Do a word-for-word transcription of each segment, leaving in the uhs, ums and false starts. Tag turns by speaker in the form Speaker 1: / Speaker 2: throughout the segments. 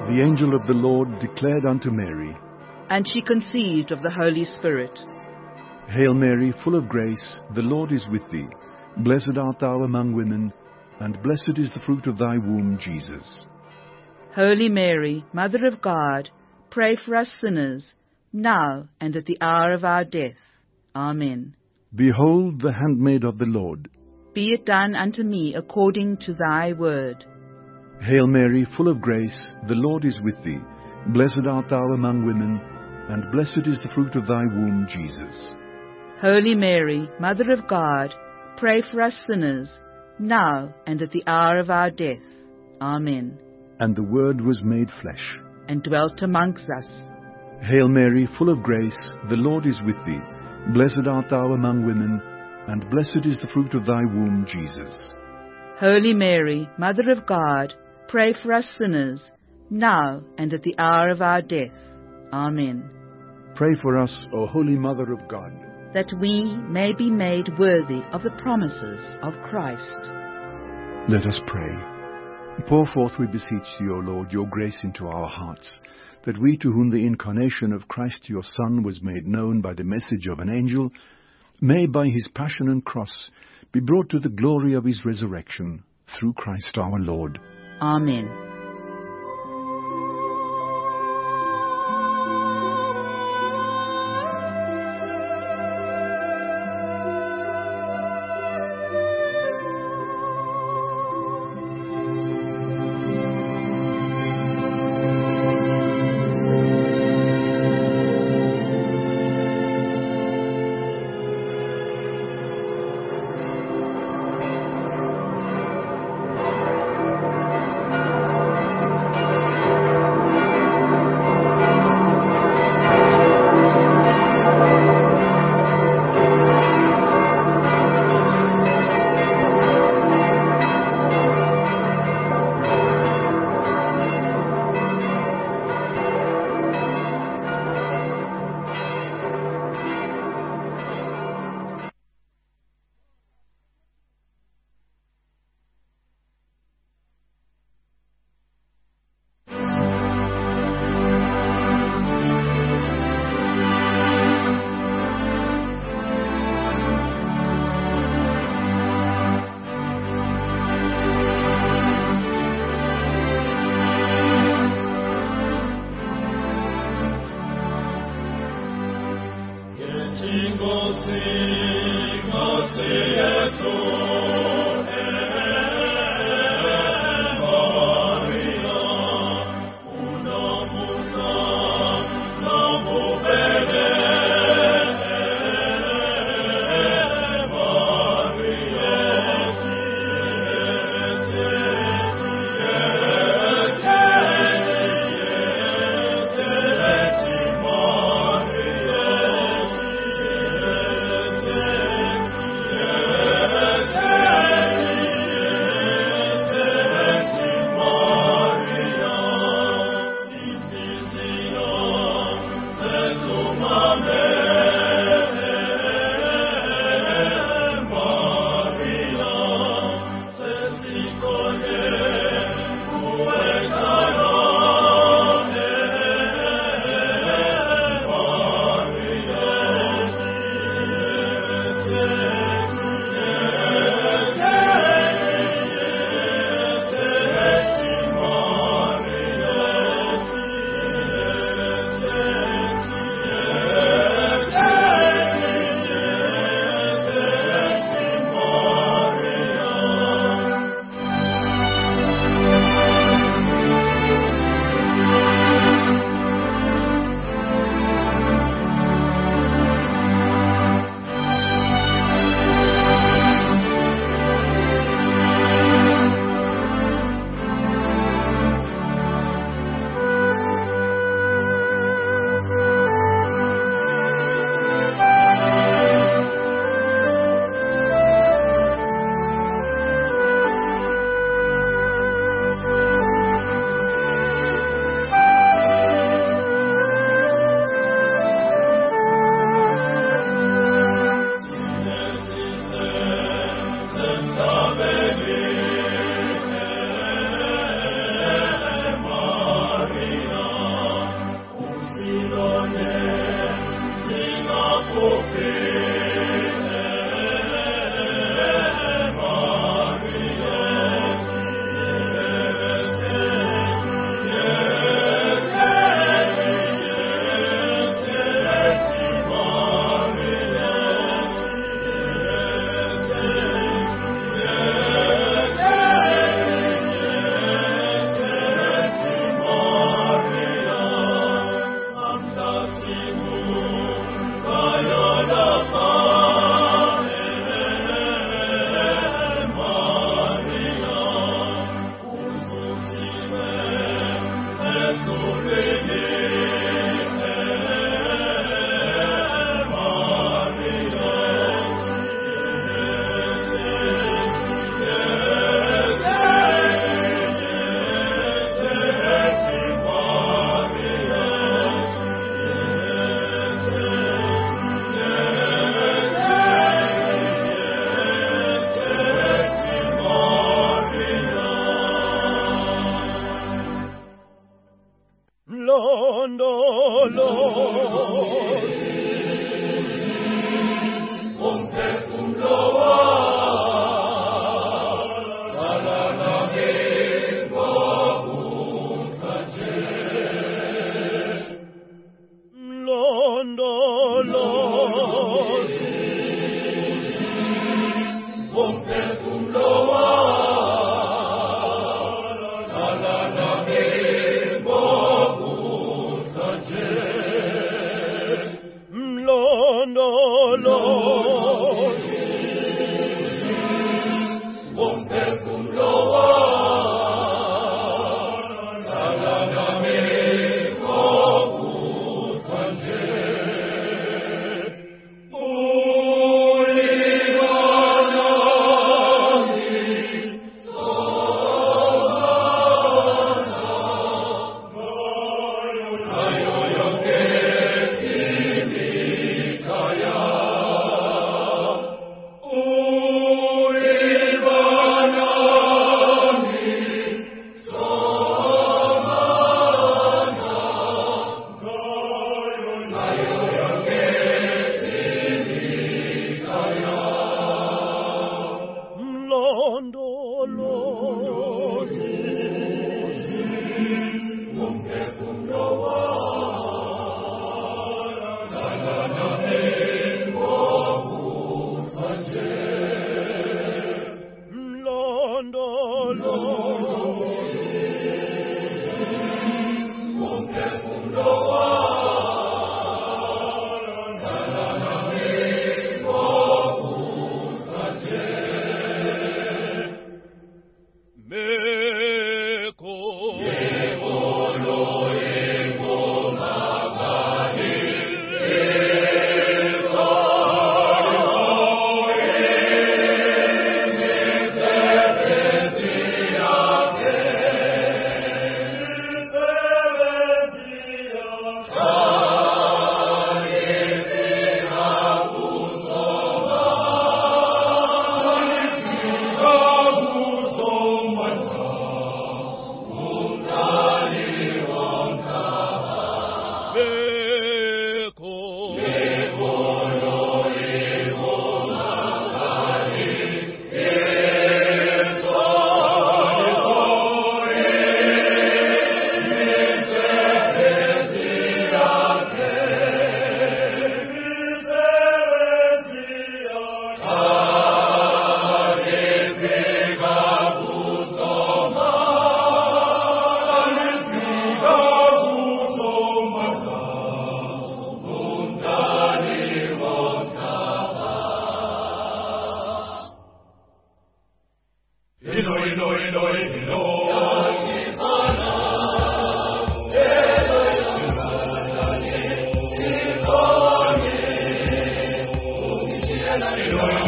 Speaker 1: The angel of the Lord declared unto Mary,
Speaker 2: and she conceived of the Holy Spirit.
Speaker 1: Hail Mary, full of grace, the Lord is with thee. Blessed art thou among women, and blessed is the fruit of thy womb, Jesus.
Speaker 2: Holy Mary, Mother of God, pray for us sinners, now and at the hour of our death. Amen.
Speaker 1: Behold the handmaid of the Lord.
Speaker 2: Be it done unto me according to thy word.
Speaker 1: Hail Mary, full of grace, the Lord is with thee. Blessed art thou among women, and blessed is the fruit of thy womb, Jesus.
Speaker 2: Holy Mary, Mother of God, pray for us sinners, now and at the hour of our death. Amen.
Speaker 1: And the Word was made flesh,
Speaker 2: and dwelt amongst us.
Speaker 1: Hail Mary, full of grace, the Lord is with thee. Blessed art thou among women, and blessed is the fruit of thy womb, Jesus.
Speaker 2: Holy Mary, Mother of God, pray for us sinners, now and at the hour of our death. Amen.
Speaker 1: Pray for us, O Holy Mother of God,
Speaker 2: that we may be made worthy of the promises of Christ.
Speaker 1: Let us pray. Pour forth, we beseech thee, O Lord, your grace into our hearts, that we, to whom the incarnation of Christ your Son was made known by the message of an angel, may by his passion and cross be brought to the glory of his resurrection, through Christ our Lord.
Speaker 2: Amen.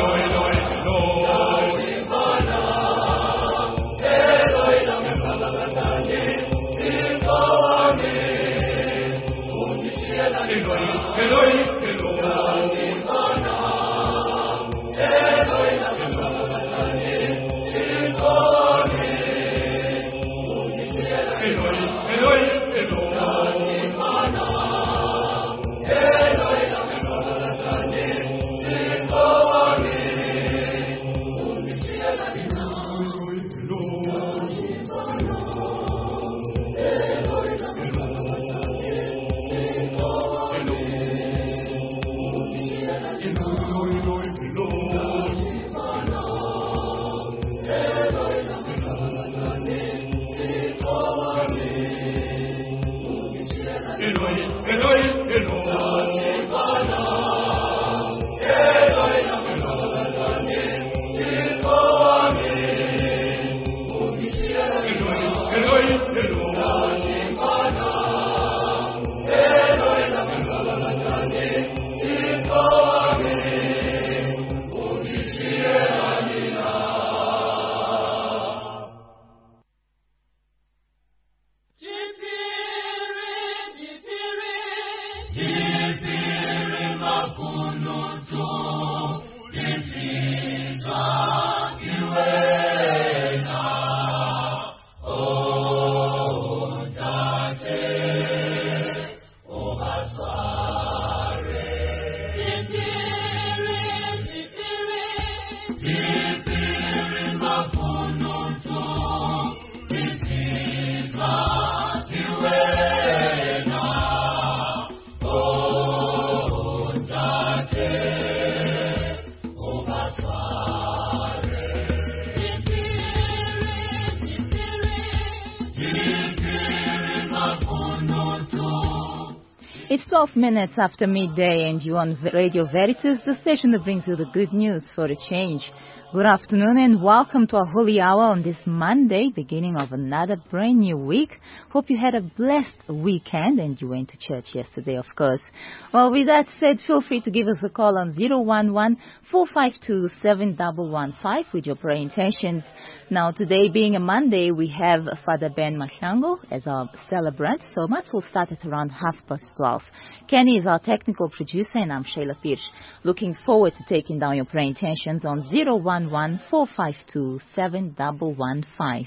Speaker 3: It's twelve minutes after midday and you're on Radio Veritas, the station that brings you the good news for a change. Good afternoon and welcome to our Holy Hour on this Monday, beginning of another brand new week. Hope you had a blessed weekend and you went to church yesterday, of course. Well, with that said, feel free to give us a call on zero one one, four five two, seven one one five with your prayer intentions. Now, today being a Monday, we have Father Ben Mahlango as our celebrant, so Mass will start at around half past twelve. Kenny is our technical producer and I'm Shayla Pirsch. Looking forward to taking down your prayer intentions on zero one one, four five two, seven one one five.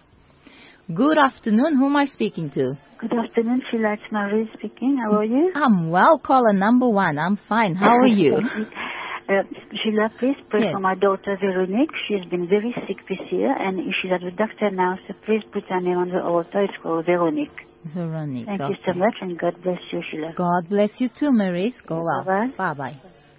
Speaker 3: Good afternoon. Who am I speaking to?
Speaker 4: Good afternoon, Sheila. It's Marie speaking. How are you?
Speaker 3: I'm well. Caller number one. I'm fine. How are you?
Speaker 4: uh, Sheila, please pray
Speaker 3: Yes.
Speaker 4: for my daughter Veronique. She's been very sick this year and she's at the doctor now, so please put her name on the altar. It's called Veronique.
Speaker 3: Veronique.
Speaker 4: Thank
Speaker 3: okay.
Speaker 4: you so much and God bless you, Sheila.
Speaker 3: God bless you too, Maurice. Go well.
Speaker 4: Bye-bye.
Speaker 3: Bye-bye.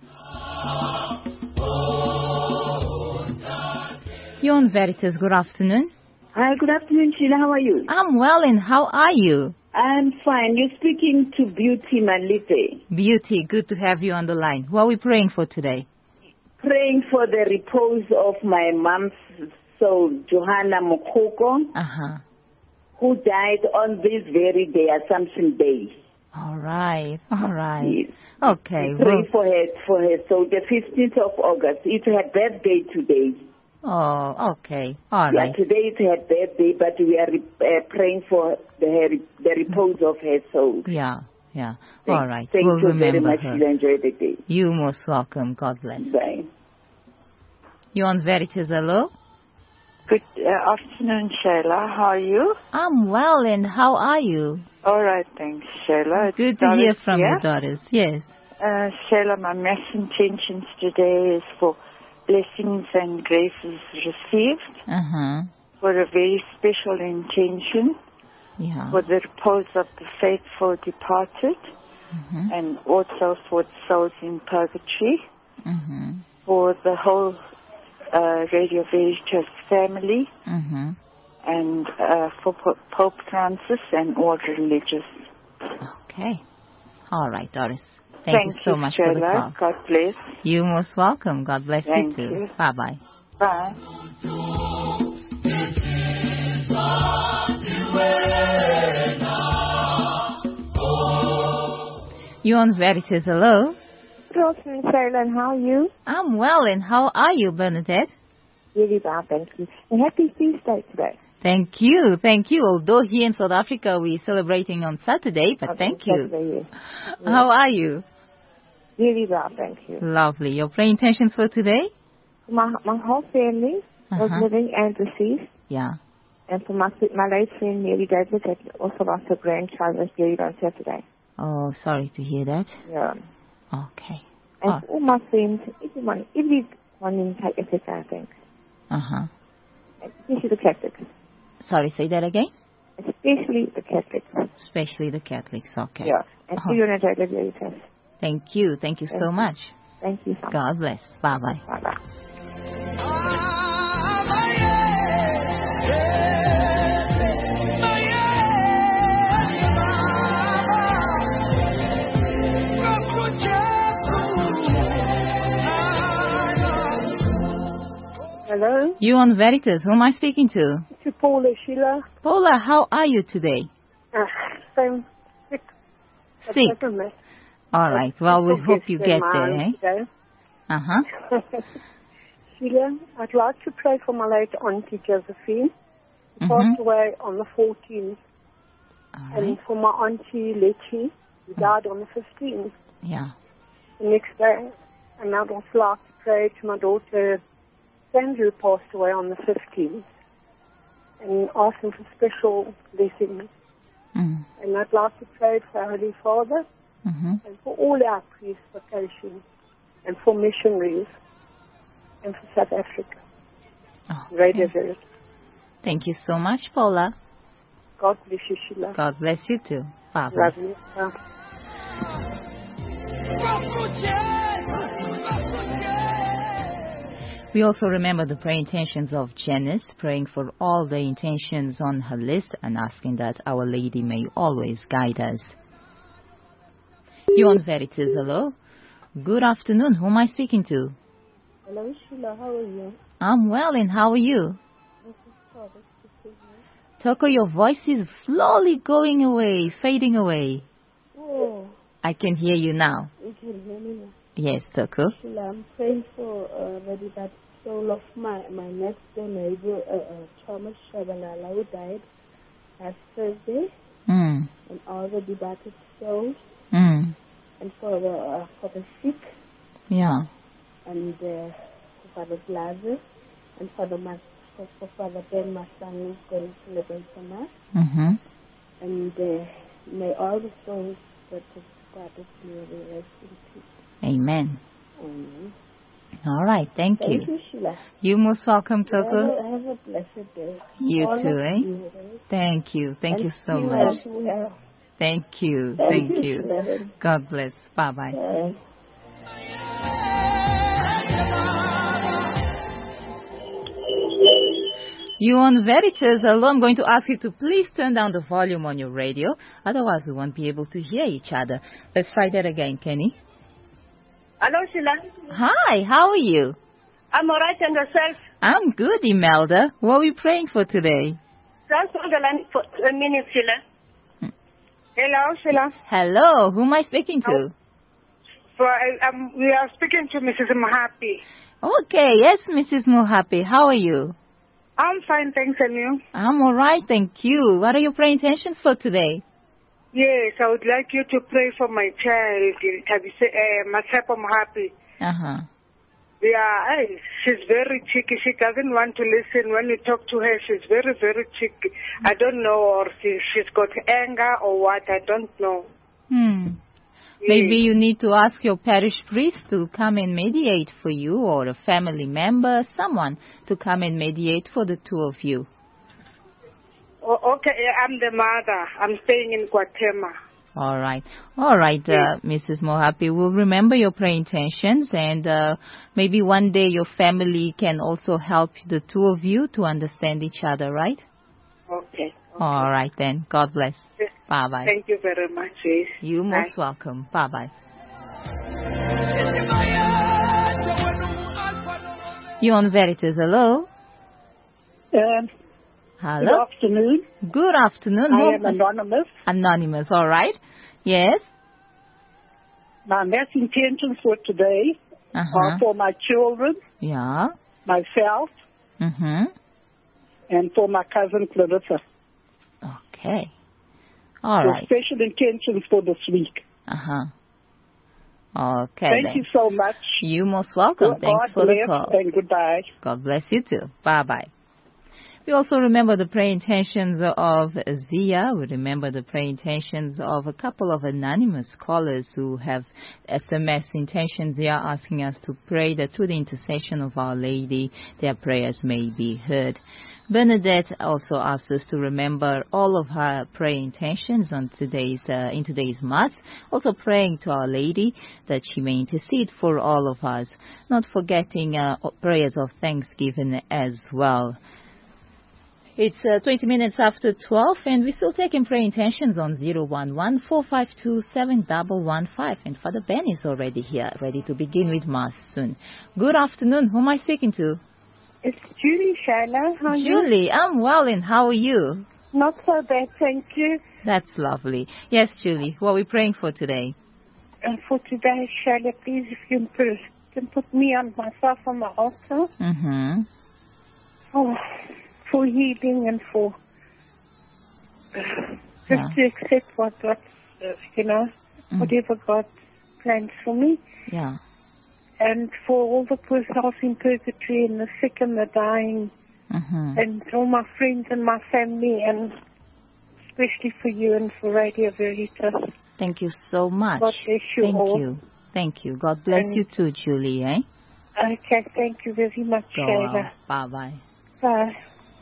Speaker 3: You're on Veritas. Good afternoon.
Speaker 5: Hi, good afternoon, Sheila. How are you?
Speaker 3: I'm well, and how are you?
Speaker 5: I'm fine. You're speaking to Beauty Malite.
Speaker 3: Beauty, good to have you on the line. What are we praying for today?
Speaker 5: Praying for the repose of my mom's soul, Johanna Mokoko,
Speaker 3: Uh-huh.
Speaker 5: who died on this very day, Assumption Day.
Speaker 3: All right, all right.
Speaker 5: Yes.
Speaker 3: Okay.
Speaker 5: Pray
Speaker 3: Well,
Speaker 5: for her, for her soul, the fifteenth of August. It's her birthday today.
Speaker 3: oh, okay. All
Speaker 5: Yeah,
Speaker 3: right.
Speaker 5: today is her birthday, but we are uh, praying for the, her, the repose of her soul.
Speaker 3: Yeah, yeah.
Speaker 5: Thank,
Speaker 3: all right.
Speaker 5: Thank
Speaker 3: we'll
Speaker 5: you
Speaker 3: remember
Speaker 5: very much.
Speaker 3: her.
Speaker 5: Sheila. Enjoy the day.
Speaker 3: You most welcome. God bless.
Speaker 5: Bye.
Speaker 3: You're on Veritas. Hello?
Speaker 6: Good uh, afternoon, Shayla. How are you?
Speaker 3: I'm well, and how are you?
Speaker 6: All right, thanks, Shayla. It's
Speaker 3: Good to
Speaker 6: Doris
Speaker 3: hear from
Speaker 6: here.
Speaker 3: your daughters. Yes.
Speaker 6: Uh, Shayla, my mass intentions today is for blessings and graces received,
Speaker 3: Uh-huh.
Speaker 6: for a very special intention,
Speaker 3: Yeah.
Speaker 6: for the repose of the faithful departed,
Speaker 3: Mm-hmm.
Speaker 6: and also for the souls in purgatory,
Speaker 3: Mm-hmm.
Speaker 6: for the whole uh, Radio Veritas family,
Speaker 3: Mm-hmm.
Speaker 6: and uh, for Pope, Pope Francis and all religious.
Speaker 3: Okay. All right, Doris. Thank,
Speaker 6: Thank
Speaker 3: you so much for the
Speaker 6: Shayla.
Speaker 3: call.
Speaker 6: God bless.
Speaker 3: You most welcome. God bless
Speaker 6: Thank
Speaker 3: you too.
Speaker 6: you.
Speaker 3: Bye-bye.
Speaker 6: Bye.
Speaker 3: You're on Veritas. Hello?
Speaker 6: Good afternoon, Shayla, and how are you?
Speaker 3: I'm well, and how are you, Bernadette?
Speaker 6: Really well, thank you. And happy Feast Day today.
Speaker 3: Thank you, thank you. Although here in South Africa we're celebrating on Saturday, but
Speaker 6: Okay,
Speaker 3: thank you.
Speaker 6: Saturday, yes.
Speaker 3: How are you?
Speaker 6: Really well, thank you.
Speaker 3: Lovely. Your prayer intentions for today?
Speaker 6: My my whole family was
Speaker 3: Uh-huh.
Speaker 6: living and deceased,
Speaker 3: Yeah.
Speaker 6: and for my my late friend Mary Davis that also lost her grandchild was buried on Saturday.
Speaker 3: Oh, sorry to hear that.
Speaker 6: Yeah.
Speaker 3: Okay.
Speaker 6: And
Speaker 3: Oh.
Speaker 6: for all my friends, everyone, everyone in South Africa, I think,
Speaker 3: Uh-huh.
Speaker 6: especially the Catholics,
Speaker 3: Sorry, say that again?
Speaker 6: especially the Catholics.
Speaker 3: Especially the Catholics. Okay.
Speaker 6: Yeah. And
Speaker 3: Uh-huh.
Speaker 6: for you, Natalia Veritas.
Speaker 3: Thank you. Thank you
Speaker 6: Thank
Speaker 3: so
Speaker 6: you.
Speaker 3: much.
Speaker 6: Thank you so much.
Speaker 3: God bless. Bye-bye.
Speaker 6: Bye bye.
Speaker 5: Hello,
Speaker 3: You on Veritas. Who am I speaking to?
Speaker 5: to Paula Sheila.
Speaker 3: Paula, how are you today?
Speaker 5: Uh, same sick. but
Speaker 3: Sick.
Speaker 5: doesn't matter.
Speaker 3: All right. Well, we
Speaker 5: People
Speaker 3: hope you
Speaker 5: their
Speaker 3: get there, eh?
Speaker 5: minds today.
Speaker 3: Uh-huh.
Speaker 5: Sheila, I'd like to pray for my late auntie Josephine, who
Speaker 3: Mhm.
Speaker 5: passed away on the fourteenth,
Speaker 3: All
Speaker 5: and
Speaker 3: right.
Speaker 5: for my auntie Letty, who died on the fifteenth,
Speaker 3: Yeah.
Speaker 5: the next day. And I'd also like to pray to my daughter Sandra, who passed away on the fifteenth, and ask him for special blessings.
Speaker 3: Mm.
Speaker 5: And I'd like to pray for our Holy Father
Speaker 3: Mm-hmm.
Speaker 5: and for all our priests, vocations, and for missionaries, and for South Africa.
Speaker 3: Oh,
Speaker 5: Radio
Speaker 3: okay.
Speaker 5: Veritas.
Speaker 3: Thank you so much, Paula.
Speaker 5: God bless you, Sheila.
Speaker 3: God bless you too. Bye-bye.
Speaker 5: Love you. Bye.
Speaker 3: We also remember the prayer intentions of Janice, praying for all the intentions on her list and asking that Our Lady may always guide us. You on Veritas, hello? Good afternoon. Who am I speaking to?
Speaker 5: Hello, Sheila. How are you?
Speaker 3: I'm well, and how are you? Toko, your voice is slowly going away, fading away.
Speaker 5: Oh,
Speaker 3: I can hear you now.
Speaker 5: you can hear me now.
Speaker 3: Yes, Toko.
Speaker 5: Sheila, I'm praying for uh, maybe that soul of my, my next door neighbor, uh, uh, Thomas Shabalala, who died last Thursday,
Speaker 3: Mm.
Speaker 5: and all the departed souls,
Speaker 3: Mm.
Speaker 5: and for the uh, for the sick,
Speaker 3: Yeah.
Speaker 5: and uh, for Father Blazer, and for the mas- for, for Father Ben, my son, who's going to celebrate the Mass,
Speaker 3: Mm-hmm.
Speaker 5: and uh, may all the souls that have departed glory rest in peace.
Speaker 3: Amen.
Speaker 5: Amen.
Speaker 3: All right. Thank,
Speaker 5: Thank
Speaker 3: you.
Speaker 5: you, Sheila.
Speaker 3: You're most welcome,
Speaker 5: Have
Speaker 3: Toko.
Speaker 5: a, have a blessed day.
Speaker 3: You
Speaker 5: All
Speaker 3: too,
Speaker 5: of
Speaker 3: eh?
Speaker 5: you, eh?
Speaker 3: Thank you. Thank
Speaker 5: And
Speaker 3: you so
Speaker 5: see
Speaker 3: much.
Speaker 5: us well.
Speaker 3: Thank you.
Speaker 5: Thank
Speaker 3: Thank
Speaker 5: you,
Speaker 3: you.
Speaker 5: Sheila.
Speaker 3: God bless. Bye-bye.
Speaker 5: Bye.
Speaker 3: You on Veritas, hello. I'm going to ask you to please turn down the volume on your radio. Otherwise, we won't be able to hear each other. Let's try that again, Kenny.
Speaker 7: Hello, Sheila.
Speaker 3: Hi, how are you?
Speaker 7: I'm all right, and yourself?
Speaker 3: I'm good, Imelda. What are we praying for today?
Speaker 7: Just hold the line for a minute, Sheila.
Speaker 3: Hmm.
Speaker 7: Hello, Sheila.
Speaker 3: Hello, who am I speaking to?
Speaker 7: So, I, um, we are speaking to Missus Mahapi.
Speaker 3: Okay, yes, Missus Muhapi. How are you?
Speaker 7: I'm fine, thanks, and you?
Speaker 3: I'm all right, thank you. What are your prayer intentions for today?
Speaker 7: Yes, I would like you to pray for my child, uh, Masapo Mahapi.
Speaker 3: Uh-huh.
Speaker 7: Yeah, I, she's very cheeky. She doesn't want to listen. When you talk to her, she's very, very cheeky. I don't know, or she, she's got anger or what. I don't know.
Speaker 3: Hmm. Maybe you need to ask your parish priest to come and mediate for you, or a family member, someone to come and mediate for the two of you.
Speaker 7: Oh, okay, I'm the mother. I'm staying in Guatemala.
Speaker 3: All right. All right, uh, Missus Mohapi. We'll remember your prayer intentions, and uh, maybe one day your family can also help the two of you to understand each other, right?
Speaker 7: Okay. okay.
Speaker 3: All right, then. God bless.
Speaker 7: Yes.
Speaker 3: Bye-bye.
Speaker 7: Thank you very much. Yes.
Speaker 3: You're
Speaker 7: Bye.
Speaker 3: most welcome. Bye-bye. You're on Veritas. Hello?
Speaker 8: Um,
Speaker 3: Hello?
Speaker 8: Good afternoon.
Speaker 3: Good afternoon.
Speaker 8: I
Speaker 3: Who-
Speaker 8: am anonymous.
Speaker 3: Anonymous, all right. Yes?
Speaker 8: my mass intentions for today
Speaker 3: Uh-huh.
Speaker 8: are for my children,
Speaker 3: Yeah.
Speaker 8: myself,
Speaker 3: Mm-hmm.
Speaker 8: and for my cousin Clarissa.
Speaker 3: Okay. All
Speaker 8: So
Speaker 3: right.
Speaker 8: special intentions for this week.
Speaker 3: Uh-huh. Okay,
Speaker 8: Thank
Speaker 3: then.
Speaker 8: you so much.
Speaker 3: You're most welcome.
Speaker 8: God
Speaker 3: Thanks for the
Speaker 8: bless
Speaker 3: call.
Speaker 8: and goodbye.
Speaker 3: God bless you too. Bye-bye. We also remember the prayer intentions of Zia. We remember the prayer intentions of a couple of anonymous callers who have S M S intentions. They are asking us to pray that through the intercession of Our Lady, their prayers may be heard. Bernadette also asked us to remember all of her prayer intentions on today's uh, in today's Mass. Also praying to Our Lady that she may intercede for all of us. Not forgetting uh, prayers of thanksgiving as well. It's uh, twenty minutes after twelve, and we're still taking prayer intentions on zero one one, four five two, seven one one five. And Father Ben is already here, ready to begin with Mass soon. Good afternoon. Who am I speaking to?
Speaker 5: It's Julie, Shana. How are you?
Speaker 3: Julie, I'm well, and how are you?
Speaker 5: Not so bad, thank you.
Speaker 3: That's lovely. Yes, Julie, what are we praying for today?
Speaker 5: And for today, Shana, please, if you can, can put me on myself on the altar.
Speaker 3: Mm-hmm.
Speaker 5: Oh, for healing and for uh, just
Speaker 3: Yeah.
Speaker 5: to accept what God, uh, you know,
Speaker 3: Mm.
Speaker 5: whatever God plans for me.
Speaker 3: Yeah.
Speaker 5: And for all the poor souls in purgatory and the sick and the dying,
Speaker 3: Mm-hmm.
Speaker 5: and all my friends and my family, and especially for you and for Radio Veritas.
Speaker 3: Thank you so much.
Speaker 5: God bless you
Speaker 3: Thank
Speaker 5: all.
Speaker 3: you. Thank you. God bless
Speaker 5: And-
Speaker 3: you too, Julie, eh?
Speaker 5: Okay, thank you very much,
Speaker 3: Go
Speaker 5: Shayla.
Speaker 3: well. Bye-bye.
Speaker 5: Bye.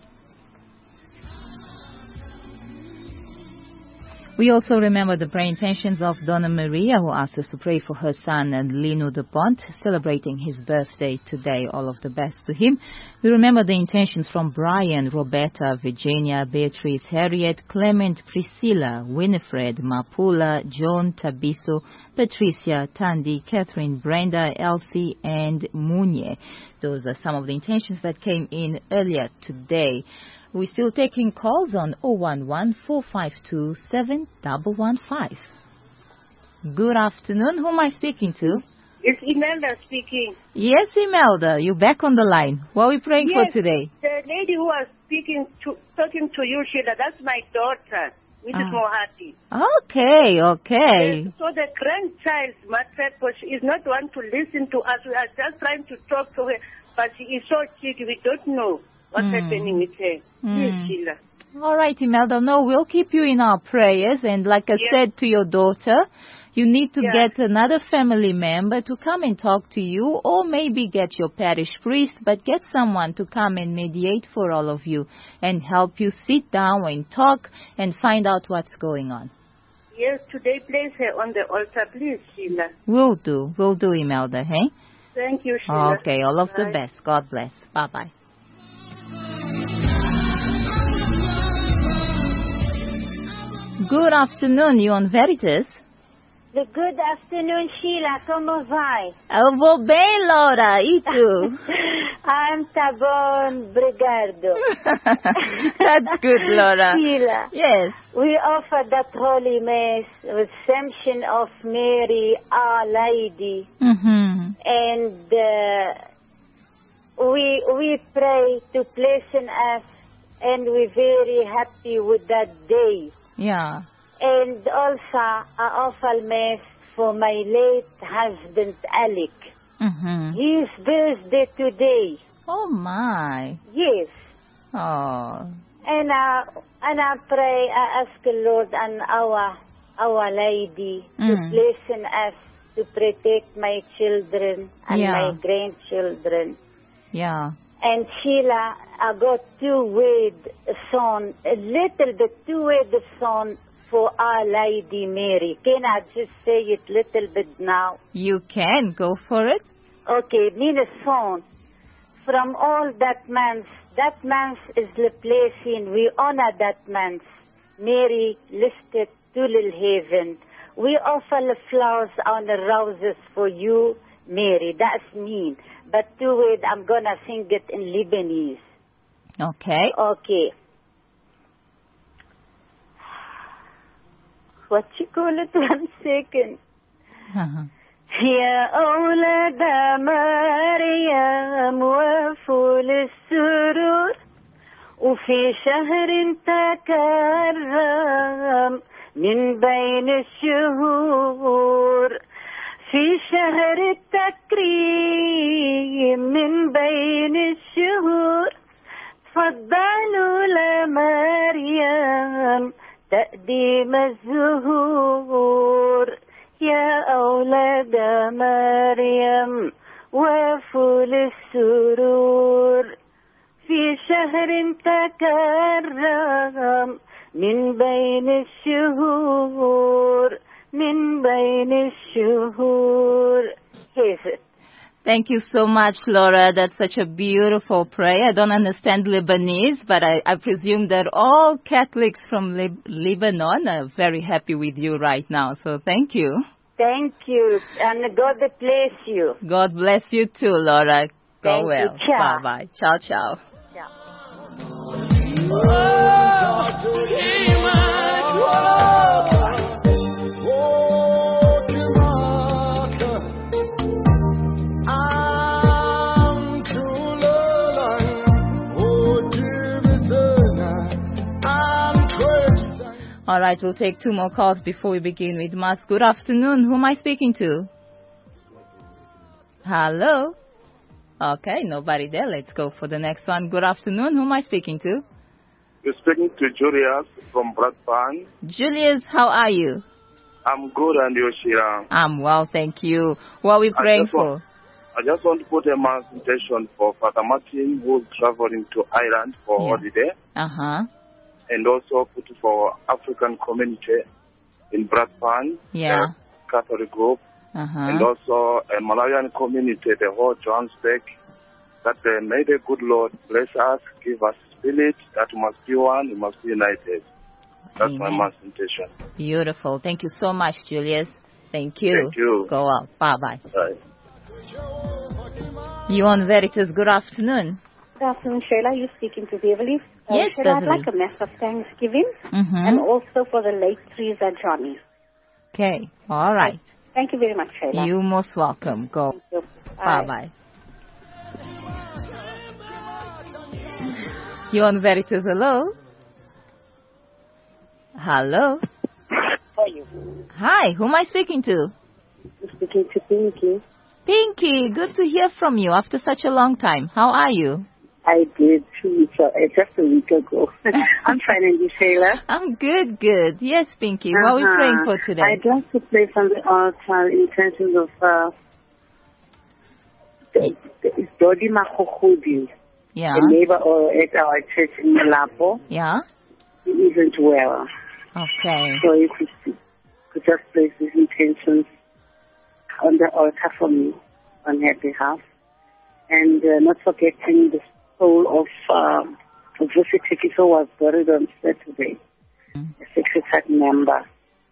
Speaker 3: We also remember the prayer intentions of Donna Maria, who asked us to pray for her son, Lino de Pont, celebrating his birthday today. All of the best to him. We remember the intentions from Brian, Roberta, Virginia, Beatrice, Harriet, Clement, Priscilla, Winifred, Mapula, Joan, Tabiso, Patricia, Tandy, Catherine, Brenda, Elsie, and Munye. Those are some of the intentions that came in earlier today. We're still taking calls on zero one one, four five two, seven one one five. Good afternoon. Who am I speaking to?
Speaker 7: It's Imelda speaking.
Speaker 3: Yes, Imelda. You're back on the line. What are we praying
Speaker 7: Yes,
Speaker 3: for today?
Speaker 7: The lady who was speaking to, talking to you, Sheila, that's my daughter, Missus
Speaker 3: Ah.
Speaker 7: Mohati.
Speaker 3: Okay, okay.
Speaker 7: So the grandchild, Matrepo, she is not one to listen to us. We are just trying to talk to her, but she is so cheeky. We don't know what's
Speaker 3: Mm.
Speaker 7: happening with her.
Speaker 3: Mm.
Speaker 7: Yes, Sheila.
Speaker 3: All right, Imelda. No, we'll keep you in our prayers. And like I
Speaker 7: Yes.
Speaker 3: said to your daughter, you need to
Speaker 7: Yeah.
Speaker 3: get another family member to come and talk to you, or maybe get your parish priest, but get someone to come and mediate for all of you and help you sit down and talk and find out what's going on.
Speaker 7: Yes, today place her on the altar, please, Sheila.
Speaker 3: We'll do. We'll do, Imelda, hey?
Speaker 7: Thank you, Sheila.
Speaker 3: Okay, all of the
Speaker 7: Bye.
Speaker 3: best. God bless. Bye-bye. Good afternoon. You on Veritas?
Speaker 9: Good afternoon, Sheila. Como vai?
Speaker 3: Eu vou bem, Laura. E tu?
Speaker 9: I'm tá bom, obrigado.
Speaker 3: That's good, Laura.
Speaker 9: Sheila,
Speaker 3: Yes.
Speaker 9: we offer that Holy Mass with Assumption of Mary, Our Lady,
Speaker 3: Mm-hmm.
Speaker 9: and uh, we we pray to pleasant us, and we're very happy with that day.
Speaker 3: Yeah.
Speaker 9: And also, I offer Mass for my late husband, Alec.
Speaker 3: Mm-hmm.
Speaker 9: His birthday today.
Speaker 3: Oh, my.
Speaker 9: Yes.
Speaker 3: Oh.
Speaker 9: And I, and I pray, I ask the Lord and our, our Lady to
Speaker 3: Mm.
Speaker 9: bless us to protect my children and
Speaker 3: Yeah.
Speaker 9: my grandchildren.
Speaker 3: Yeah.
Speaker 9: And Sheila, I got two word song, a little bit two word song for Our Lady Mary. Can I just say it little bit now?
Speaker 3: You can. Go for it.
Speaker 9: Okay, need a song. From all that man's, that man's is the blessing. We honor that man's. Mary listed to little heaven. We offer the flowers on the roses for you, Mary. That's mean. But to it, I'm gonna sing it in Lebanese.
Speaker 3: Okay.
Speaker 9: Okay. What you call it? One second.
Speaker 3: Uh-huh.
Speaker 9: يا أولاد مريم وفوا للسرور وفي شهر تكرم من بين الشهور في شهر التكريم من بين الشهور تفضلوا لمريم تقديم الزهور يا أولاد مريم وفوا للسرور في شهر تكرم من بين الشهور من بين الشهور. Here's it.
Speaker 3: Thank you so much, Laura. That's such a beautiful prayer. I don't understand Lebanese, but I, I presume that all Catholics from Lib- Lebanon are very happy with you right now. So thank you.
Speaker 9: Thank you. And God bless you.
Speaker 3: God bless you too, Laura. Go
Speaker 9: Thank
Speaker 3: well.
Speaker 9: you. Ciao.
Speaker 3: Bye-bye. Ciao, ciao.
Speaker 9: Ciao.
Speaker 3: All right, we'll take two more calls before we begin with Mass. Good afternoon. Who am I speaking to? Hello? Okay, nobody there. Let's go for the next one. Good afternoon. Who am I speaking to?
Speaker 10: You're speaking to Julius from Bradford.
Speaker 3: Julius, how are you?
Speaker 10: I'm good, and you, Shira?
Speaker 3: I'm well, thank you. What are we praying for?
Speaker 10: Want, I just want to put a mass intention for Father Martin, who's traveling to Ireland for
Speaker 3: Yeah.
Speaker 10: holiday.
Speaker 3: Uh-huh.
Speaker 10: And also put it for African community in Bradford,
Speaker 3: Yeah.
Speaker 10: the Catholic group,
Speaker 3: Uh-huh.
Speaker 10: and also a Malawian community, the whole Johannesburg, that uh, may the good Lord bless us, give us spirit, that we must be one, we must be united. That's
Speaker 3: Amen.
Speaker 10: my mass intention.
Speaker 3: Beautiful. Thank you so much, Julius. Thank you.
Speaker 10: Thank you.
Speaker 3: Go out. Bye-bye.
Speaker 10: Bye.
Speaker 3: You on Veritas, good afternoon.
Speaker 11: Good afternoon, Sheila. You're speaking to Beverly. Uh,
Speaker 3: Yes,
Speaker 11: Sheila,
Speaker 3: Beverly.
Speaker 11: I'd like a mass of thanksgiving
Speaker 3: Mm-hmm.
Speaker 11: and also for the late Teresa Johnny.
Speaker 3: Okay. All right.
Speaker 11: Thank you very much, Sheila.
Speaker 3: You're most welcome. Go.
Speaker 11: Thank you. Bye.
Speaker 3: Bye-bye. You on Veritas, hello? Hello?
Speaker 8: How are you?
Speaker 3: Hi, who am I speaking to?
Speaker 8: I'm speaking to Pinky.
Speaker 3: Pinky, good to hear from you after such a long time. How are you?
Speaker 8: I did two weeks, uh, just a week ago. I'm fine, and you, Sheila?
Speaker 3: I'm good, good. Yes, Pinky, what are we
Speaker 8: Uh-huh.
Speaker 3: praying for today?
Speaker 8: I'd like to pray from the altar in intentions of uh, the, the, Dodi Mahokudi,
Speaker 3: Yeah,
Speaker 8: a neighbor or at our church in Malapo.
Speaker 3: yeah.
Speaker 8: He isn't well.
Speaker 3: Okay.
Speaker 8: So if you could just place his intentions on the altar for me, on her behalf. And uh, not forgetting the soul of uh, Vusi Tikiso was buried on Saturday,
Speaker 3: Mm.
Speaker 8: a secretariat member.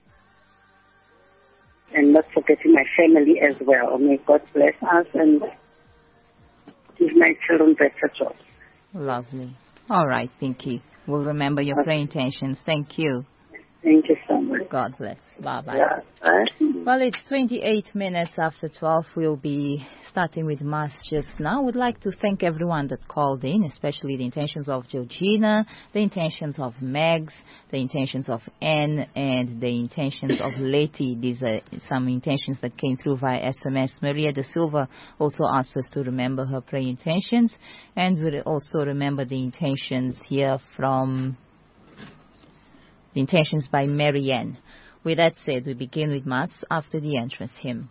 Speaker 8: And not forgetting my family as well. May God bless us and give my children better jobs.
Speaker 3: Lovely. All right, Pinky. We'll remember your prayer intentions. Thank you.
Speaker 8: Thank you so much.
Speaker 3: God bless. Bye-bye.
Speaker 8: Yeah. Bye.
Speaker 3: Well, it's twenty-eight minutes after twelve. We'll be starting with Mass just now. We'd like to thank everyone that called in, especially the intentions of Georgina, the intentions of Megs, the intentions of Anne, and the intentions of Letty. These are some intentions that came through via S M S. Maria de Silva also asked us to remember her prayer intentions, and we'll also remember the intentions here from the intentions by Marianne. With that said, we begin with Mass after the entrance hymn.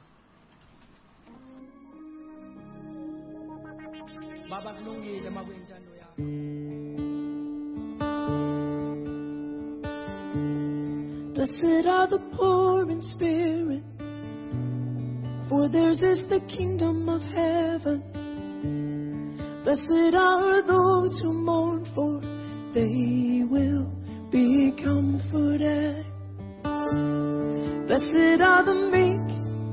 Speaker 12: Blessed are the poor in spirit, for theirs is the kingdom of heaven. Blessed are those who mourn, for they will be comforted. Blessed are the meek,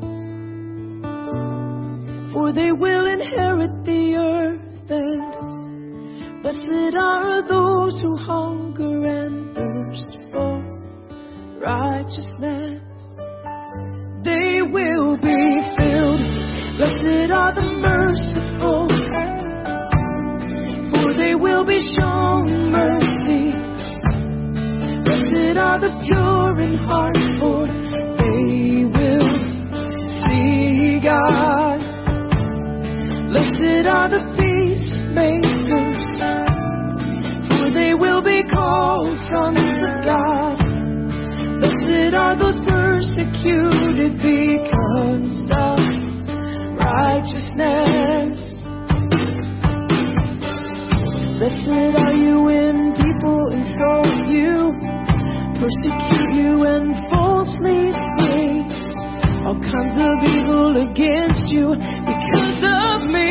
Speaker 12: for they will inherit the earth. And blessed are those who hunger and thirst for righteousness. They will be shown mercy. Blessed are the pure in heart, for they will see God. Blessed are the peacemakers, for they will be called sons of God. Blessed are those persecuted because of righteousness. Blessed are you when people insult you, persecute you and falsely say all kinds of evil against you because of me.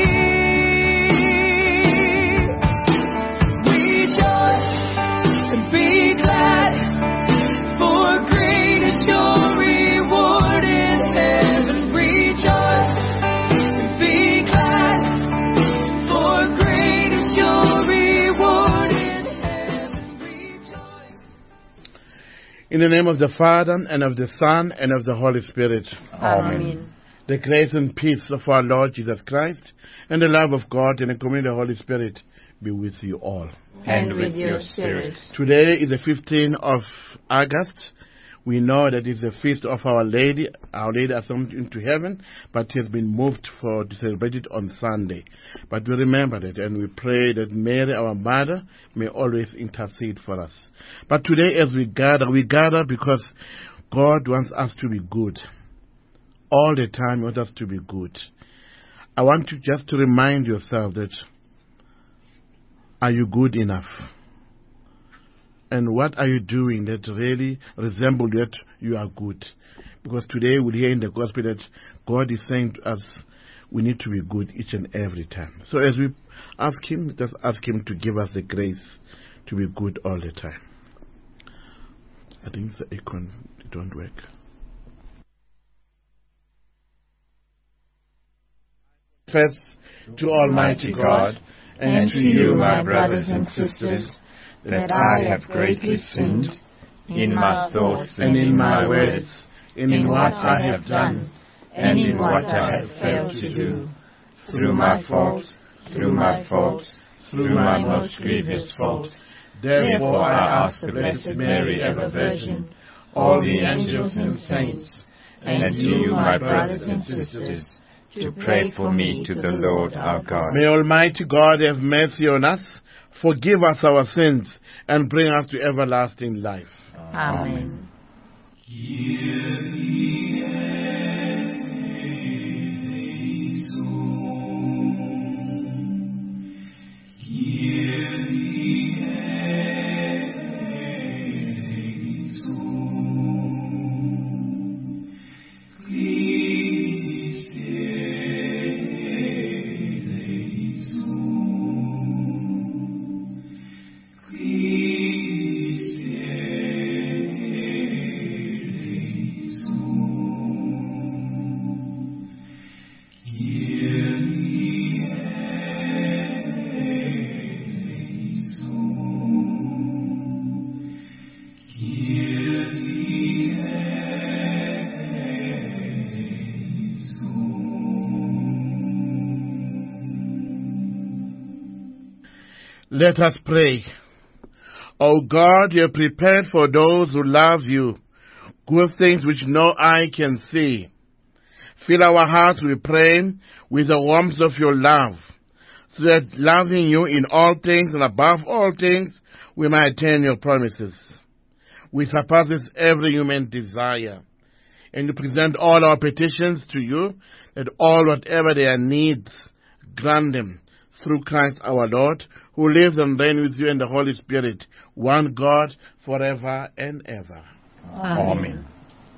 Speaker 12: Rejoice and be glad, for great is your reward in heaven. Rejoice and be glad, for great is your reward in heaven. Rejoice.
Speaker 13: In the name of the Father, and of the Son, and of the Holy Spirit.
Speaker 2: Amen.
Speaker 13: The grace and peace of our Lord Jesus Christ, and the love of God, and the communion of the Holy Spirit be with you all.
Speaker 3: And with your spirit.
Speaker 13: Today is the fifteenth of August. We know that it's the feast of Our Lady, Our Lady Assumed into Heaven, but it has been moved for to celebrate it on Sunday. But we remember that, and we pray that Mary, our Mother, may always intercede for us. But today as we gather, we gather because God wants us to be good. All the time He wants us to be good. I want you just to remind yourself that, are you good enough? And what are you doing that really resembles that you are good? Because today we'll hear in the gospel that God is saying to us, we need to be good each and every time. So as we ask Him, just ask Him to give us the grace to be good all the time. I think the icon, it don't work. Confess to Almighty God and to you, my brothers and sisters,
Speaker 3: that I have greatly sinned in my thoughts and in my words, in what I have done and in what I have failed to do, through my fault, through my fault, through my most grievous fault. Therefore I ask the Blessed Mary, ever Virgin, all the angels and saints, and you, my brothers and sisters, to pray for me to the Lord our God.
Speaker 13: May Almighty God have mercy on us, forgive us our sins, and bring us to everlasting life.
Speaker 3: Amen.
Speaker 13: Let us pray. O God, you have prepared for those who love you good things which no eye can see. Fill our hearts, we pray, with the warmth of your love, so that loving you in all things and above all things, we might attain your promises, which surpasses every human desire. And you present all our petitions to you, that all whatever their needs, grant them through Christ our Lord, who lives and reigns with you in the Holy Spirit, one God, forever and ever.
Speaker 14: Amen. Amen.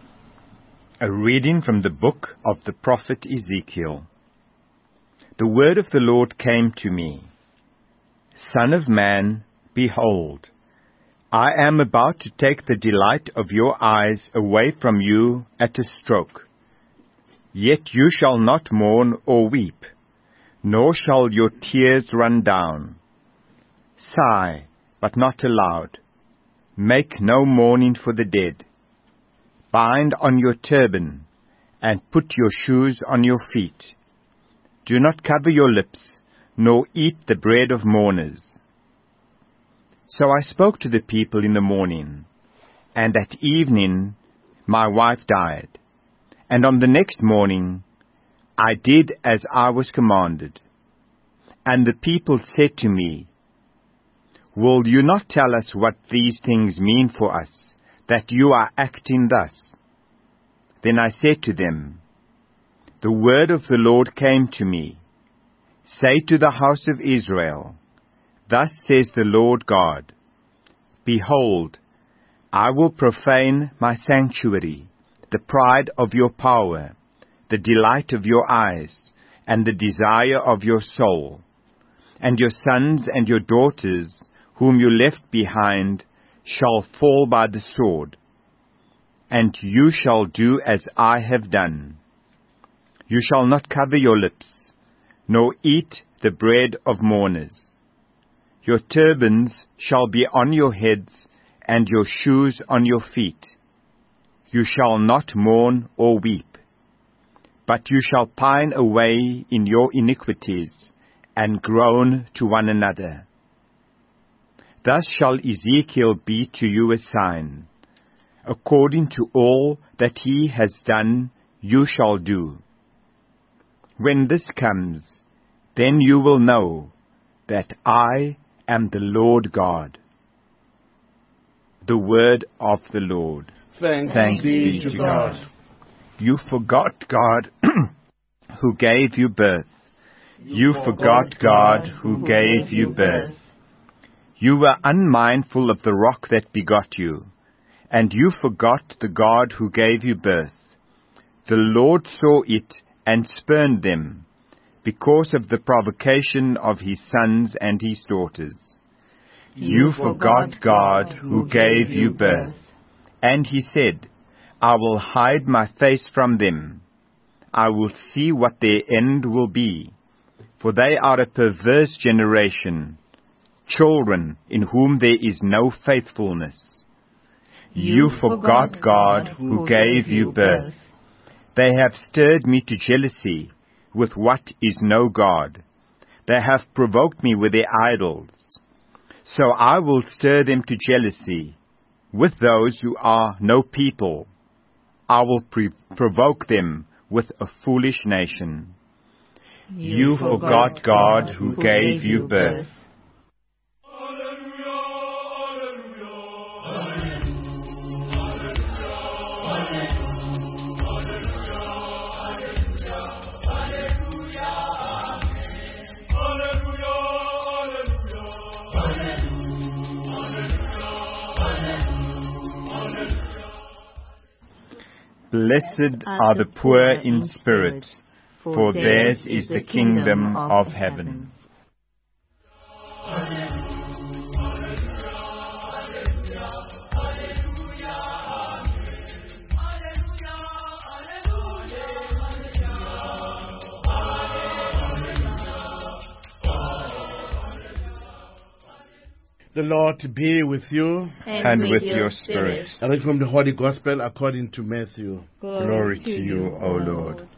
Speaker 14: A reading from the book of the prophet Ezekiel. The word of the Lord came to me. Son of man, behold, I am about to take the delight of your eyes away from you at a stroke. Yet you shall not mourn or weep, nor shall your tears run down. Sigh, but not aloud. Make no mourning for the dead. Bind on your turban, and put your shoes on your feet. Do not cover your lips, nor eat the bread of mourners. So I spoke to the people in the morning, and at evening my wife died. And on the next morning I did as I was commanded. And the people said to me, Will you not tell us what these things mean for us, that you are acting thus? Then I said to them, The word of the Lord came to me. Say to the house of Israel, Thus says the Lord God, Behold, I will profane my sanctuary, the pride of your power, the delight of your eyes, and the desire of your soul. And your sons and your daughters, whom you left behind, shall fall by the sword. And you shall do as I have done. You shall not cover your lips, nor eat the bread of mourners. Your turbans shall be on your heads, and your shoes on your feet. You shall not mourn or weep, but you shall pine away in your iniquities, and groan to one another. Thus shall Ezekiel be to you a sign. According to all that he has done, you shall do. When this comes, then you will know that I am the Lord God. The word of the Lord.
Speaker 13: Thanks,
Speaker 14: Thanks be to God. God. You forgot God who gave you birth. You forgot God who gave you birth. You were unmindful of the rock that begot you, and you forgot the God who gave you birth. The Lord saw it and spurned them, because of the provocation of his sons and his daughters. You forgot God who gave you birth. And he said, I will hide my face from them. I will see what their end will be. For they are a perverse generation, children in whom there is no faithfulness. You forgot God who gave you birth. They have stirred me to jealousy with what is no God. They have provoked me with their idols. So I will stir them to jealousy with those who are no people. I will pre- provoke them with a foolish nation. You, you forgot God who gave you birth. Blessed are the poor in spirit, for theirs is the kingdom of heaven.
Speaker 13: The Lord be with you.
Speaker 14: And, and with, with your spirit.
Speaker 13: I read from the Holy Gospel according to Matthew.
Speaker 14: Glory, Glory to you, O Lord.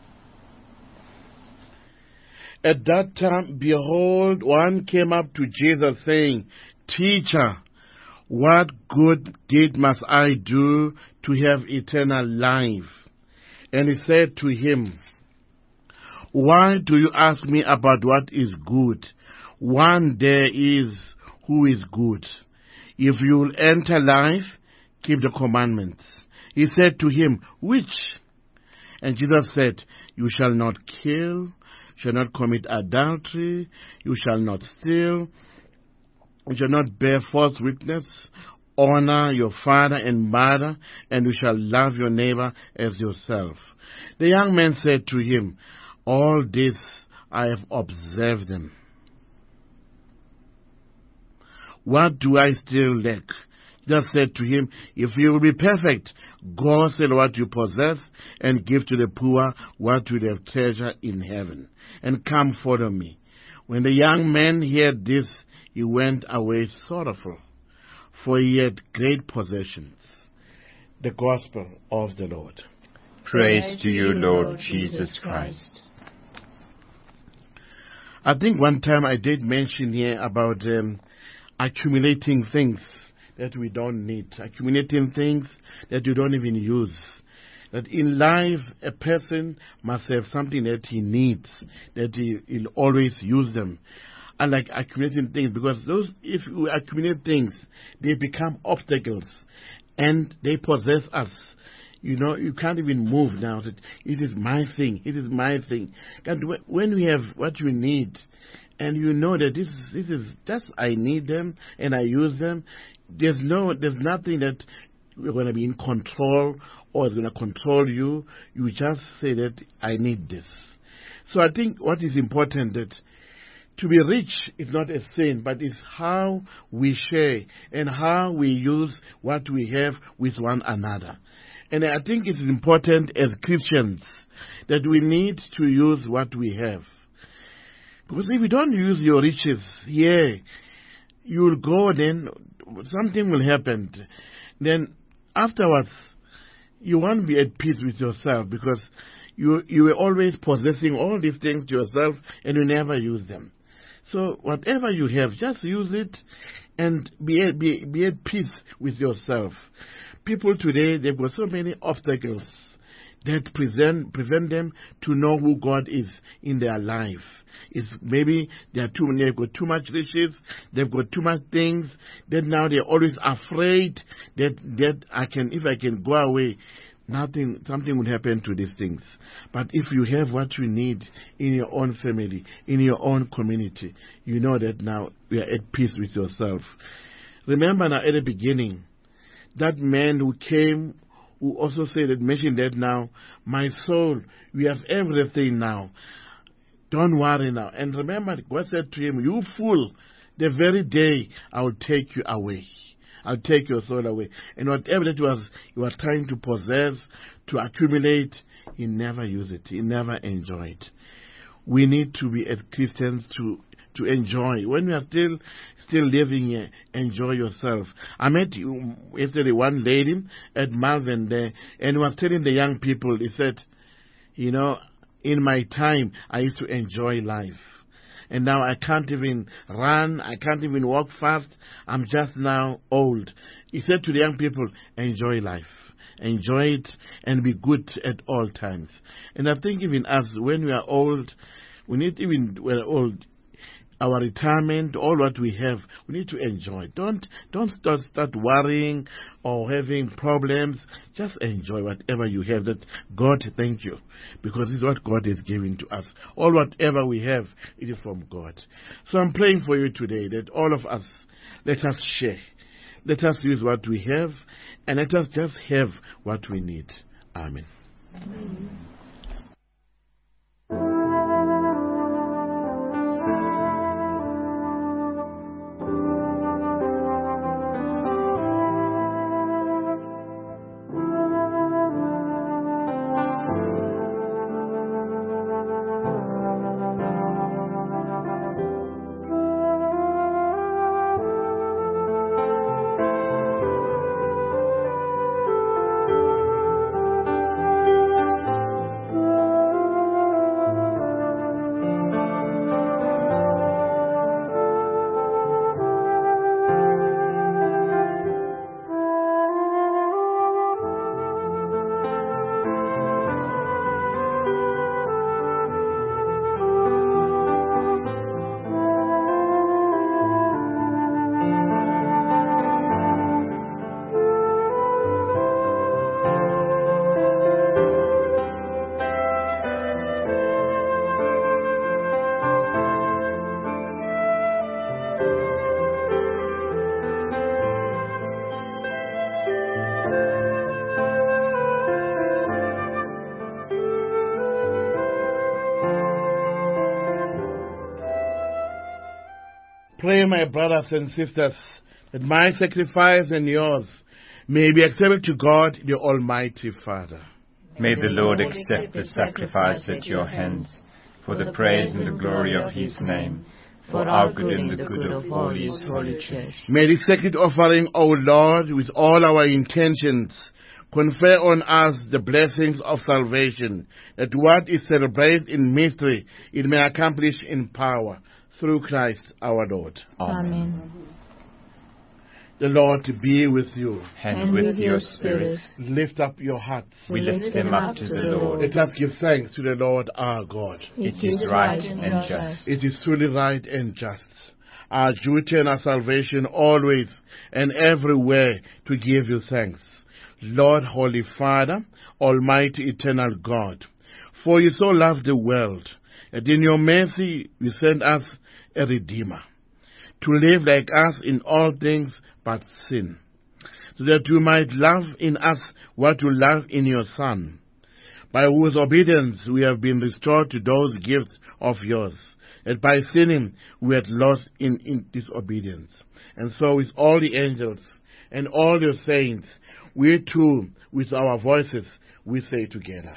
Speaker 13: At that time, behold, one came up to Jesus, saying, Teacher, what good deed must I do to have eternal life? And he said to him, Why do you ask me about what is good? One there is who is good. If you will enter life, keep the commandments. He said to him, Which? And Jesus said, You shall not kill, shall not commit adultery, you shall not steal, you shall not bear false witness, honor your father and mother, and you shall love your neighbor as yourself. The young man said to him, All this I have observed them. What do I still lack? Jesus said to him, If you will be perfect, go sell what you possess and give to the poor what you have treasure in heaven, and come follow me. When the young man heard this, he went away sorrowful, for he had great possessions. The Gospel of the Lord.
Speaker 14: Praise, Praise to you, Lord Jesus Christ.
Speaker 13: I think one time I did mention here about um, accumulating things that we don't need, accumulating things that you don't even use. That in life, a person must have something that he needs, that he will always use them. Unlike accumulating things, because those, if we accumulate things, they become obstacles and they possess us. You know, you can't even move now. That it is my thing, it is my thing. And when we have what you need, and you know that this, this is just, I need them and I use them, there's no, there's nothing that we're going to be in control or is going to control you. You just say that I need this. So I think what is important that to be rich is not a sin, but it's how we share and how we use what we have with one another. And I think it is important as Christians that we need to use what we have. Because if you don't use your riches here, you will go, then something will happen. Then afterwards, you won't be at peace with yourself because you you were always possessing all these things to yourself and you never use them. So whatever you have, just use it and be at, be, be at peace with yourself. People today, they've got so many obstacles that present, prevent them to know who God is in their life. It's maybe they are too, they've got too much riches, they've got too much things, that now they're always afraid that, that I can, if I can go away, nothing, something will happen to these things. But if you have what you need in your own family, in your own community, you know that now you are at peace with yourself. Remember now at the beginning, that man who came, who also said that, mentioned that now, my soul, we have everything now. Don't worry now. And remember, God said to him, you fool, the very day I will take you away. I'll take your soul away. And whatever that was, you were trying to possess, to accumulate, he never used it. He never enjoyed. We need to be, as Christians, to to enjoy. When we are still still living here, enjoy yourself. I met yesterday one lady at Malvern there, and was telling the young people, he said, you know, in my time, I used to enjoy life. And now I can't even run, I can't even walk fast, I'm just now old. He said to the young people, enjoy life. Enjoy it and be good at all times. And I think even us, when we are old, we need, even when we're old, our retirement, all what we have, we need to enjoy. Don't don't start, start worrying or having problems. Just enjoy whatever you have. That God, thank you, because it's what God is giving to us. All whatever we have, it is from God. So I'm praying for you today that all of us, let us share. Let us use what we have, and let us just have what we need. Amen. Amen. Pray, my brothers and sisters, that my sacrifice and yours may be accepted to God, the Almighty Father.
Speaker 14: May the Lord accept the sacrifice at your hands, for the praise and the glory of his name, for our good and the good of all his holy church.
Speaker 13: May this sacred offering, O Lord, with all our intentions, confer on us the blessings of salvation, that what is celebrated in mystery, it may accomplish in power, through Christ our Lord.
Speaker 3: Amen. Amen.
Speaker 13: The Lord be with you.
Speaker 14: And, and with, with your spirit.
Speaker 13: Lift up your hearts.
Speaker 14: We lift them up to the Lord.
Speaker 13: Let us give thanks to the Lord our God.
Speaker 14: It is right and just.
Speaker 13: It is truly right and just. Our duty and our salvation always and everywhere to give you thanks. Lord, Holy Father, Almighty Eternal God, for you so loved the world, and in your mercy you sent us a Redeemer, to live like us in all things but sin, so that you might love in us what you love in your Son, by whose obedience we have been restored to those gifts of yours, and by sinning we had lost in, in disobedience. And so with all the angels and all your saints, we too, with our voices, we say together,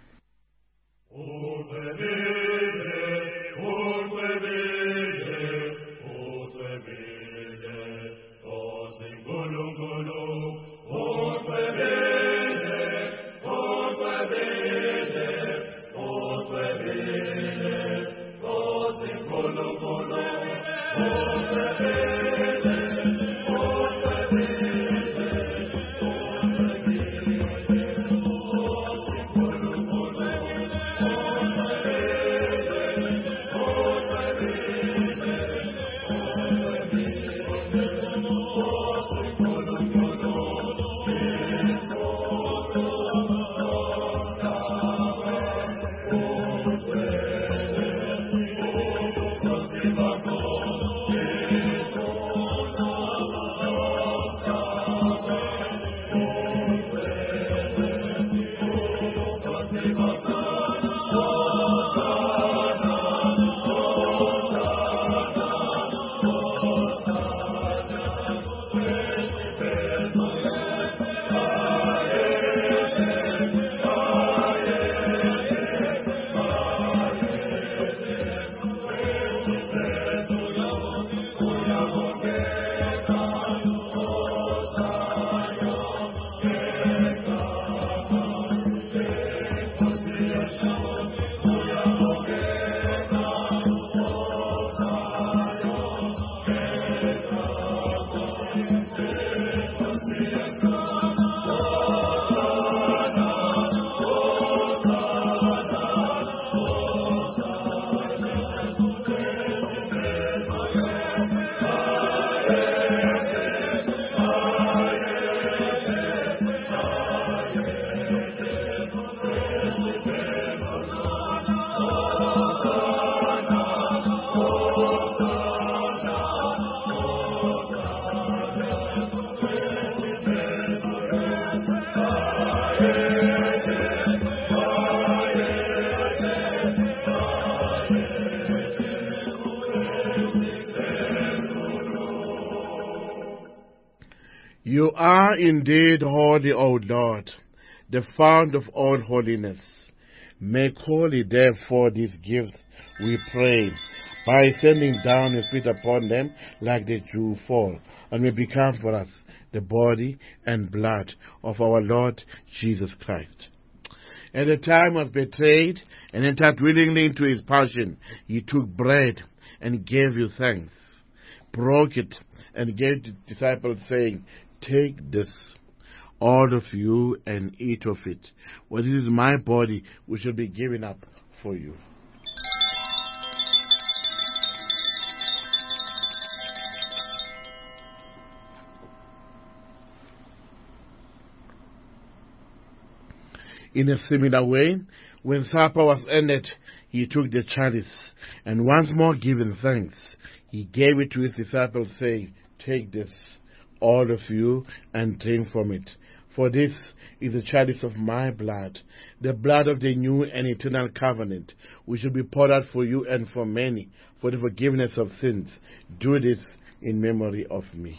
Speaker 13: You are indeed holy, O Lord, the fount of all holiness. Make holy, therefore, these gifts, we pray, by sending down your Spirit upon them like the dew fall, and may become for us the body and blood of our Lord Jesus Christ. At the time was betrayed and entered willingly into his passion, he took bread and gave you thanks, broke it, and gave the disciples, saying, Take this, all of you, and eat of it, for this is my body, which shall be given up for you. In a similar way, when supper was ended, he took the chalice, and once more giving thanks, he gave it to his disciples, saying, Take this, all of you, and drink from it. For this is the chalice of my blood, the blood of the new and eternal covenant, which will be poured out for you and for many, for the forgiveness of sins. Do this in memory of me.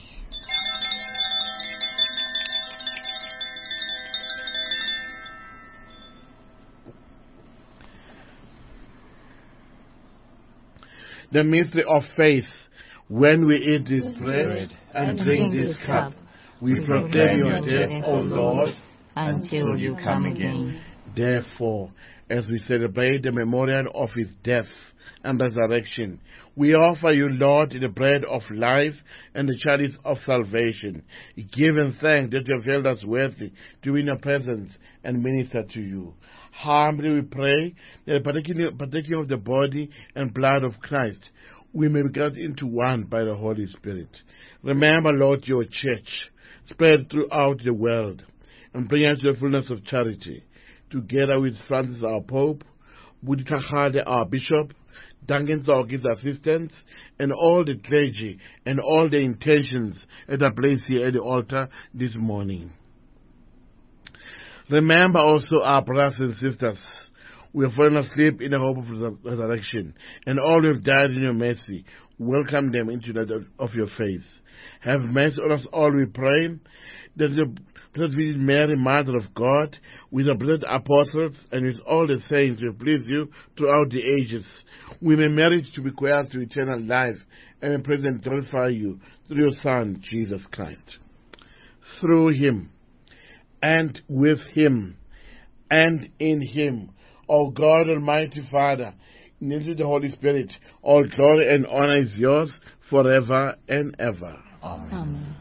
Speaker 13: The mystery of faith. When we eat this bread and drink this cup, we proclaim your death, O Lord,
Speaker 3: until you come again.
Speaker 13: Therefore, as we celebrate the memorial of his death and resurrection. We offer you, Lord, the bread of life and the chalice of salvation, giving thanks that you have held us worthy to be in your presence and minister to you. Humbly we pray that partaking partaking of the body and blood of Christ, we may be gathered into one by the Holy Spirit. Remember, Lord, your church spread throughout the world and bring us to the fullness of charity, together with Francis, our Pope, Budi Kahade, our Bishop, Duncan Zog, his assistant, and all the clergy and all the intentions that are placed here at the altar this morning. Remember also our brothers and sisters who have fallen asleep in the hope of resurrection, and all who have died in your mercy. Welcome them into the of your face. Have mercy on us all, we pray, that the Blessed Virgin Mary, Mother of God, with the blessed apostles and with all the saints who please you throughout the ages, we may merit to be heirs to eternal life and may praise and glorify you through your Son, Jesus Christ. Through him, and with him, and in him, O God, Almighty Father, in the the Holy Spirit, all glory and honor is yours forever and ever.
Speaker 3: Amen. Amen.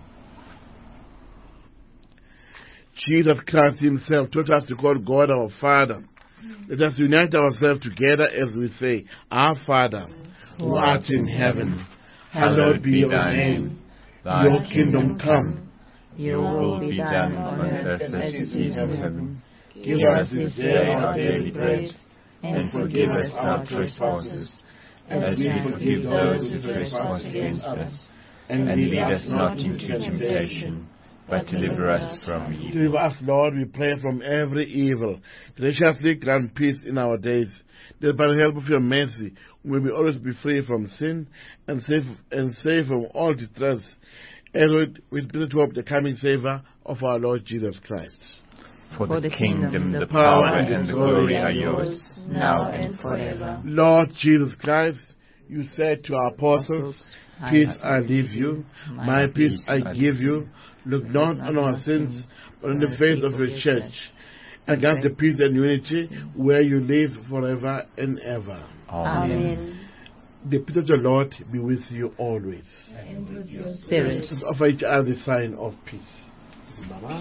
Speaker 13: Jesus Christ himself taught us to call God our Father. Let us unite ourselves together as we say, Our Father, who art in heaven, hallowed be your name. Your kingdom come.
Speaker 14: Your will be done on earth as it is in heaven. Give us this day our daily bread, and forgive us our trespasses, as we forgive those who trespass against us. And lead us not into temptation, but deliver us from evil.
Speaker 13: Deliver us, Lord, we pray, from every evil. Graciously grant peace in our days, that by the help of your mercy we may always be free from sin and safe, and safe from all distress, and with with hope the coming Savior of our Lord Jesus Christ.
Speaker 14: For the, For the kingdom, kingdom, the power, and, and the glory are yours, now and forever.
Speaker 13: Lord Jesus Christ, you said to our apostles, Peace I leave you, my peace I give you. Look not on our sins, but on the faith of your church, and grant the peace and unity where you live forever and ever.
Speaker 3: Amen.
Speaker 13: The peace of the Lord be with you always.
Speaker 3: And with your spirit.
Speaker 13: Let us offer each other the sign of peace. Mama.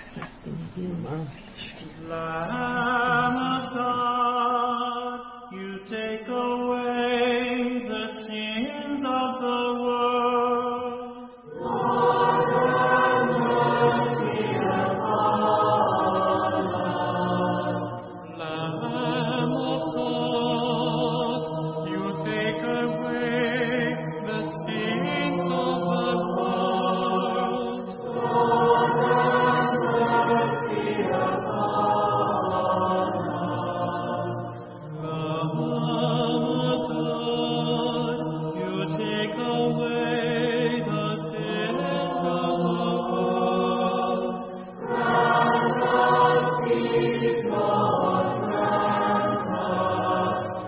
Speaker 12: Lamb of God, you take away the sins of the world. Lord, have mercy upon us. Lamb of God, you take away the sins of the world. Lord, have mercy upon us. Lamb of God, you take away the sins of the world. Grant us peace, Lord, grant us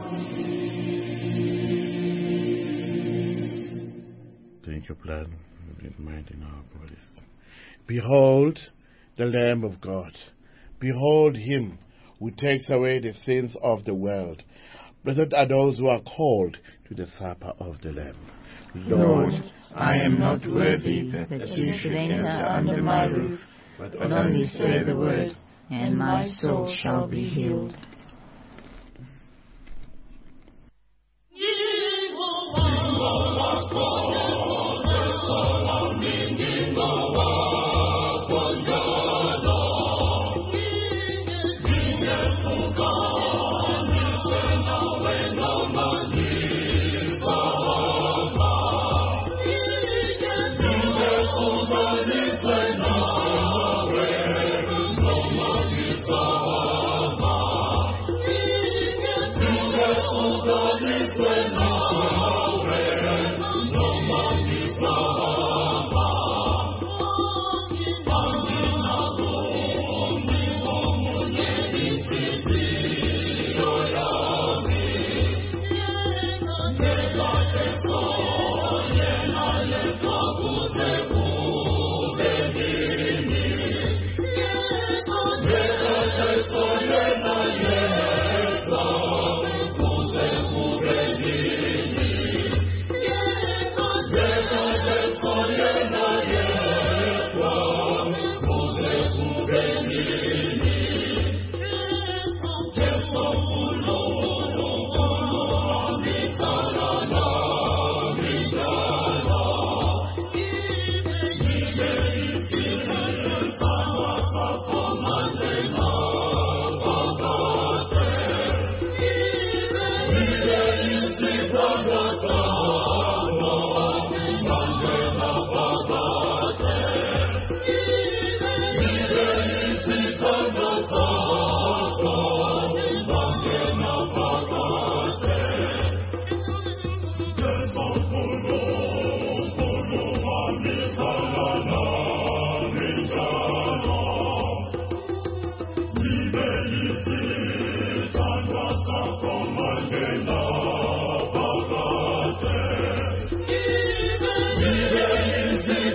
Speaker 12: peace.
Speaker 13: Thank you, blood, and mind in our bodies. Behold the Lamb of God. Behold him who takes away the sins of the world. Blessed are those who are called to the supper of the Lamb.
Speaker 14: Lord, I am not worthy that, that you should enter under my roof, but only say the word, and my soul shall be healed.
Speaker 12: Thank you.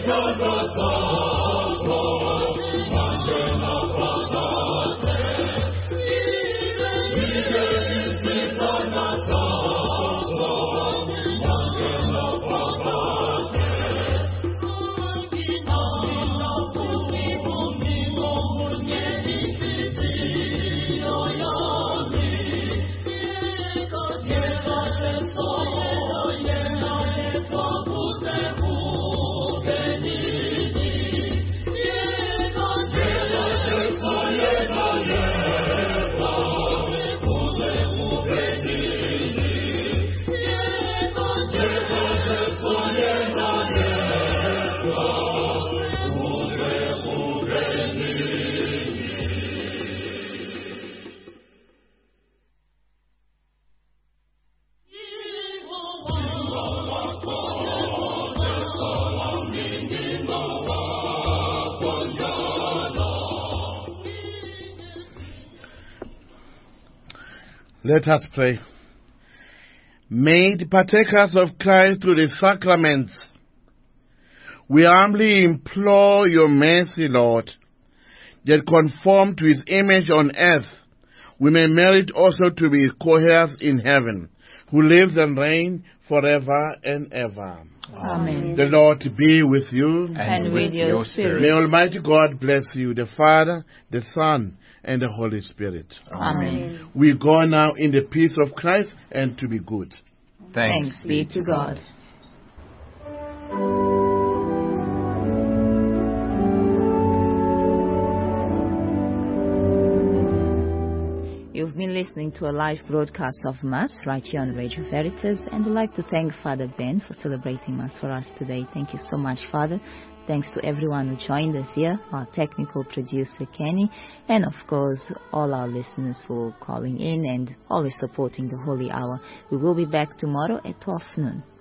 Speaker 13: Let us pray. Made partakers of Christ through the sacraments, we humbly implore your mercy, Lord, that conform to his image on earth, we may merit also to be co-heirs in heaven, who lives and reigns forever and ever.
Speaker 3: Amen.
Speaker 13: The Lord be with you.
Speaker 3: And, and with your, your spirit.
Speaker 13: May Almighty God bless you, the Father, the Son, and the Holy Spirit.
Speaker 3: Amen.
Speaker 13: We go now in the peace of Christ and to be good.
Speaker 3: Thanks, Thanks be to God. You've been listening to a live broadcast of Mass right here on Radio Veritas, and I'd like to thank Father Ben for celebrating Mass for us today. Thank you so much, Father. Thanks to everyone who joined us here, our technical producer Kenny, and of course all our listeners for calling in and always supporting the Holy Hour. We will be back tomorrow at twelve noon.